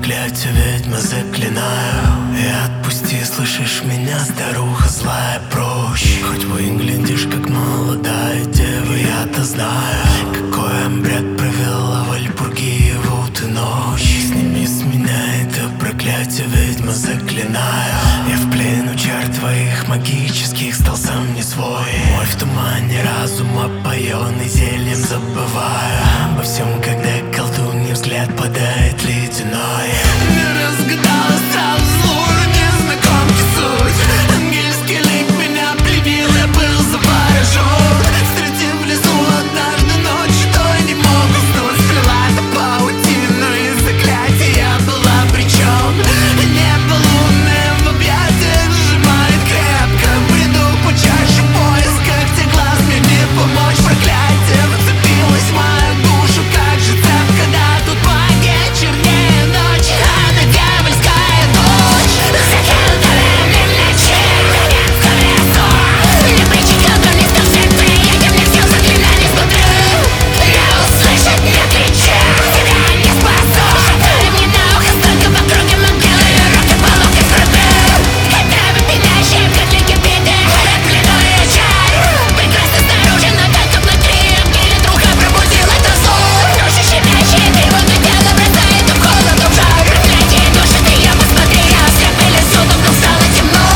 проклятие ведьмы заклинаю. И отпусти, слышишь меня, старуха злая, прочь. Хоть выглядишь как молодая дева, я-то знаю, какой обряд провела в Альбургиеву ты ночь. Сними с меня это проклятие, ведьма, заклинаю. Я в плену чар твоих магических, стал сам не свой. Мой в тумане разум опоенный зельем, забываю обо всем, когда колдунья взгляд падает ледяной. Не разгадала сразу злую незнакомки суть. Ангельский лик меня пленил, я был заворожен. Встретив в лесу однажды ночью, то я не мог уснуть. Сплела-то паутину из заклятия, я был обречен. Небо лунное в объятиях сжимает крепко. Бреду по чаше поиска, где глаз мне не помочь. Проклятие вцепилось в мою душу, как же цепко, да тут магия чернее ночи. Она дьявольская дочь. Заколдовали меня червями в колесо. Не причинил дурных жертвы, я мне все заклинали смотрю. Я услышать не кричу, тебя не спасу. Шептали мне на ухо, столько в округе могилы, руки по локоть скрыты. Это выпинающая, как для кипиты, клянуя чар. Прекрасно снаружи, но только внутри обгилит рука, пробудил это зло. Души щемящие, тревожное тело бросает в холод, в жар. Проклятие души, ты я посмотри, я ослеп и лесу, давно стало темно.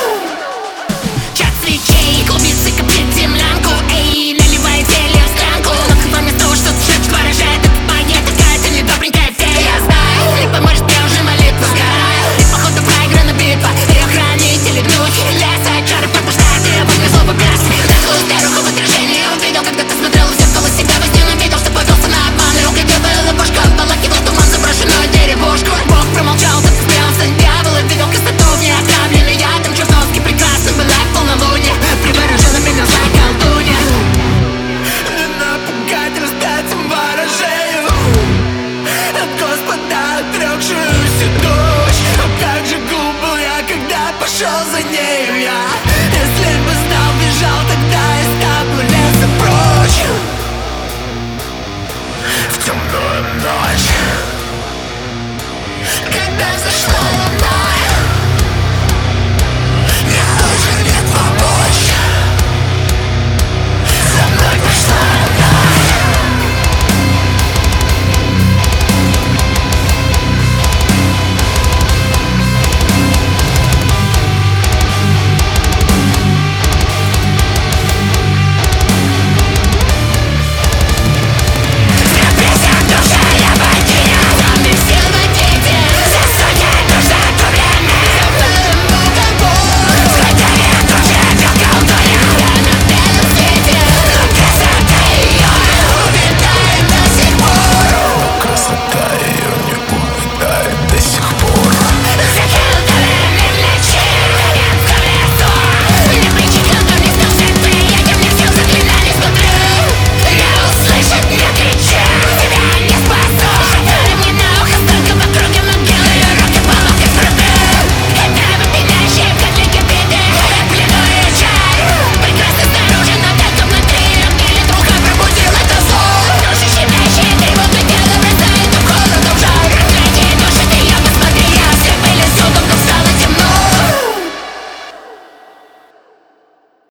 Чат свечей, клубится, коптит землянку, эй, наливает зелье в склянку. Но вместо того, что шепчет, поражает, это магия какая-то недобренькая фея. Я знаю, не поможет мне уже молитва, сгораю. И походу проиграна битва, переохранители гнуть леса, чары пробуждают, и обо мне злоба бес. Вдохнул старуху в отражении, увидел, когда ты смотрел в зеркало себя во сне, но видел, что повелся на обман. И рукой делала башка, обволакивал туман заброшенную деревушку. Бог промолчал, так смеялся дьявол, и видел кислоту в ней отравленный ядом. Чертовски прекрасна была в полнолуние, приворожила меня злая колдунья. Не напугать, раздать им ворожею от Господа отрекшуюся дочь. А как же глуп был я, когда пошел за нею я. Если бы знал, бежал тогда из капу леса прочь. В темную ночь, когда взошла